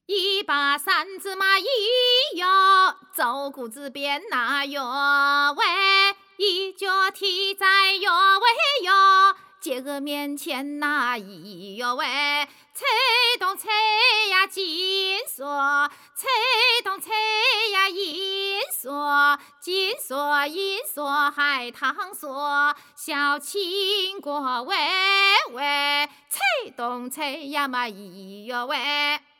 一把扇子嘛一哟，走谷子边那哟喂，一脚踢在哟喂哟，街个面前那一哟喂，吹动吹呀金锁，吹动吹呀银锁，金锁银锁海棠锁，小青果喂喂，吹动吹呀嘛一哟喂。